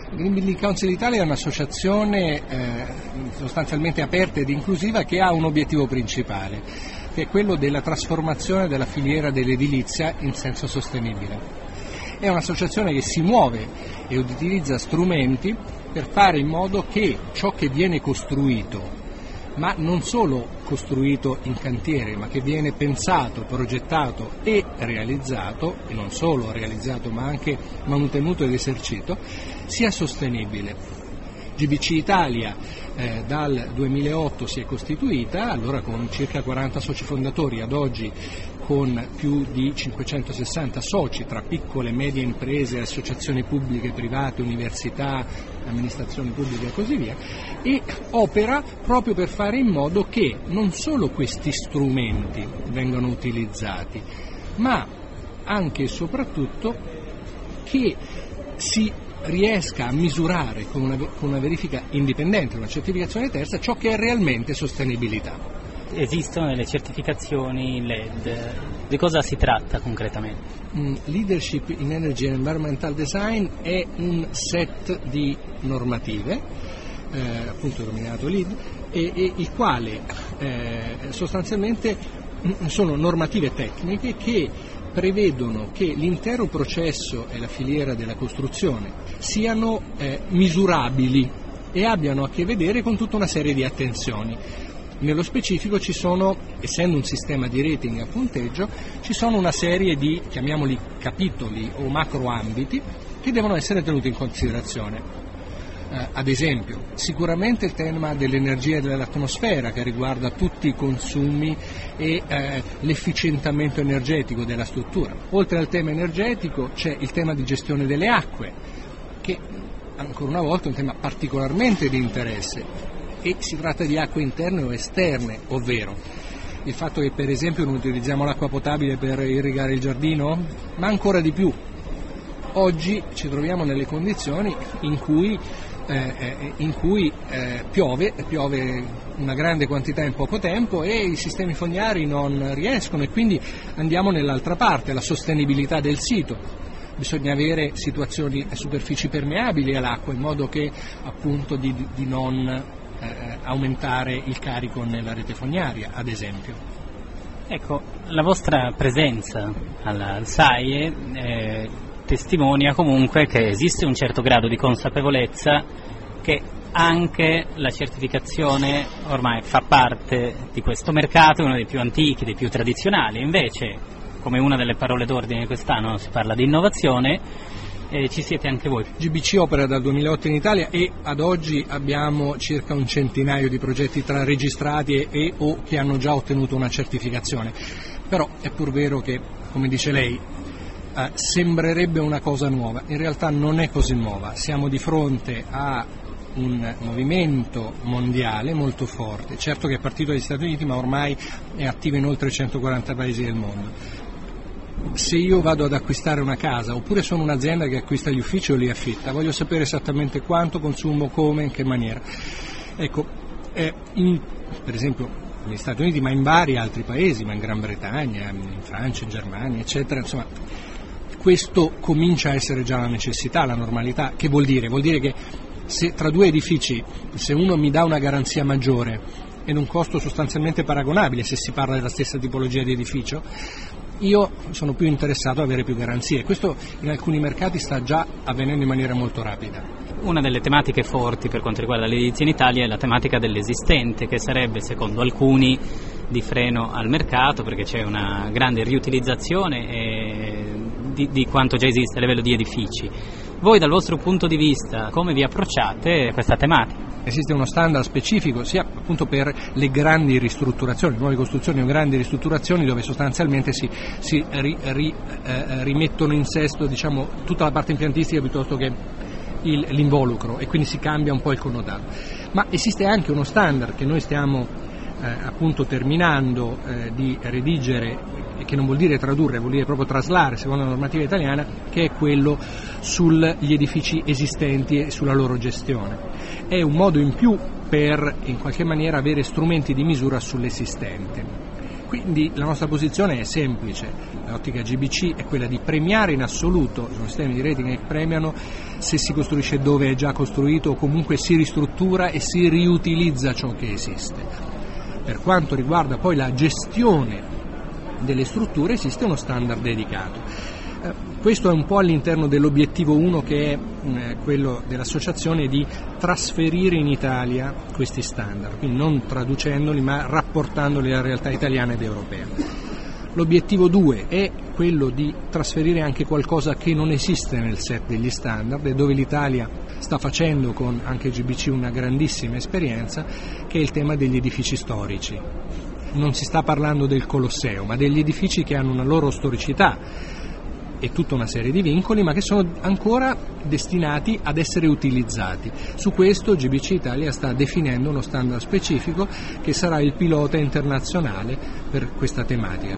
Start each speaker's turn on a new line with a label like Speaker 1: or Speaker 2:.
Speaker 1: Green Building Council Italia è un'associazione sostanzialmente aperta ed inclusiva che ha un obiettivo principale, che è quello della trasformazione della filiera dell'edilizia in senso sostenibile. È un'associazione che si muove e utilizza strumenti per fare in modo che ciò che viene costruito, ma non solo costruito in cantiere, ma che viene pensato, progettato e realizzato, e non solo realizzato ma anche manutenuto ed esercito, sia sostenibile. GBC Italia dal 2008 si è costituita, allora con circa 40 soci fondatori, ad oggi con più di 560 soci tra piccole e medie imprese, associazioni pubbliche, private, università, amministrazioni pubbliche e così via, e opera proprio per fare in modo che non solo questi strumenti vengano utilizzati, ma anche e soprattutto che si riesca a misurare con una verifica indipendente, una certificazione terza, ciò che è realmente sostenibilità.
Speaker 2: Esistono delle certificazioni LED, di cosa si tratta concretamente?
Speaker 1: Leadership in Energy and Environmental Design è un set di normative, appunto denominato LEED, e il quale sostanzialmente sono normative tecniche che prevedono che l'intero processo e la filiera della costruzione siano misurabili e abbiano a che vedere con tutta una serie di attenzioni. Nello specifico ci sono, essendo un sistema di rating a punteggio, ci sono una serie di, chiamiamoli capitoli o macroambiti, che devono essere tenuti in considerazione. Ad esempio, sicuramente il tema dell'energia e dell'atmosfera, che riguarda tutti i consumi e l'efficientamento energetico della struttura. Oltre al tema energetico c'è il tema di gestione delle acque, che ancora una volta è un tema particolarmente di interesse, e si tratta di acque interne o esterne, ovvero il fatto che per esempio non utilizziamo l'acqua potabile per irrigare il giardino, ma ancora di più. Oggi ci troviamo nelle condizioni in cui piove una grande quantità in poco tempo e i sistemi fognari non riescono, e quindi andiamo nell'altra parte, la sostenibilità del sito. Bisogna avere superfici permeabili all'acqua, in modo che appunto di non aumentare il carico nella rete fognaria, ad esempio.
Speaker 2: Ecco, la vostra presenza al SAIE testimonia comunque che esiste un certo grado di consapevolezza che anche la certificazione ormai fa parte di questo mercato, uno dei più antichi, dei più tradizionali. Invece, come una delle parole d'ordine quest'anno si parla di innovazione, ci siete anche voi.
Speaker 1: GBC opera dal 2008 in Italia e ad oggi abbiamo circa un centinaio di progetti tra registrati e o che hanno già ottenuto una certificazione. Però è pur vero che, come dice lei, sembrerebbe una cosa nuova, in realtà non è così nuova. Siamo di fronte a un movimento mondiale molto forte, certo che è partito dagli Stati Uniti ma ormai è attivo in oltre 140 paesi del mondo. Se io vado ad acquistare una casa, oppure sono un'azienda che acquista gli uffici o li affitta, voglio sapere esattamente quanto consumo, come, in che maniera. Ecco, per esempio negli Stati Uniti, ma in vari altri paesi, ma in Gran Bretagna, in Francia, in Germania, eccetera, insomma, questo comincia a essere già la necessità, la normalità. Che vuol dire? Vuol dire che se tra due edifici, se uno mi dà una garanzia maggiore ed un costo sostanzialmente paragonabile, se si parla della stessa tipologia di edificio, io sono più interessato ad avere più garanzie. Questo in alcuni mercati sta già avvenendo in maniera molto rapida.
Speaker 2: Una delle tematiche forti per quanto riguarda l'edilizia in Italia è la tematica dell'esistente, che sarebbe, secondo alcuni, di freno al mercato, perché c'è una grande riutilizzazione di quanto già esiste a livello di edifici. Voi dal vostro punto di vista come vi approcciate a questa tematica?
Speaker 1: Esiste uno standard specifico sia appunto per le grandi ristrutturazioni, nuove costruzioni o grandi ristrutturazioni, dove sostanzialmente si rimettono in sesto, diciamo, tutta la parte impiantistica piuttosto che l'involucro, e quindi si cambia un po' il connotato. Ma esiste anche uno standard che noi stiamo appunto terminando di redigere, che non vuol dire tradurre, vuol dire proprio traslare secondo la normativa italiana, che è quello sugli edifici esistenti e sulla loro gestione. È un modo in più per in qualche maniera avere strumenti di misura sull'esistente. Quindi la nostra posizione è semplice, l'ottica GBC è quella di premiare in assoluto, sono sistemi di rating che premiano se si costruisce dove è già costruito o comunque si ristruttura e si riutilizza ciò che esiste. Per quanto riguarda poi la gestione delle strutture esiste uno standard dedicato. Questo è un po' all'interno dell'obiettivo 1 che è quello dell'associazione di trasferire in Italia questi standard, quindi non traducendoli ma rapportandoli alla realtà italiana ed europea. L'obiettivo 2 è quello di trasferire anche qualcosa che non esiste nel set degli standard e dove l'Italia sta facendo con anche GBC una grandissima esperienza, che è il tema degli edifici storici. Non si sta parlando del Colosseo, ma degli edifici che hanno una loro storicità e tutta una serie di vincoli, ma che sono ancora destinati ad essere utilizzati. Su questo GBC Italia sta definendo uno standard specifico che sarà il pilota internazionale per questa tematica.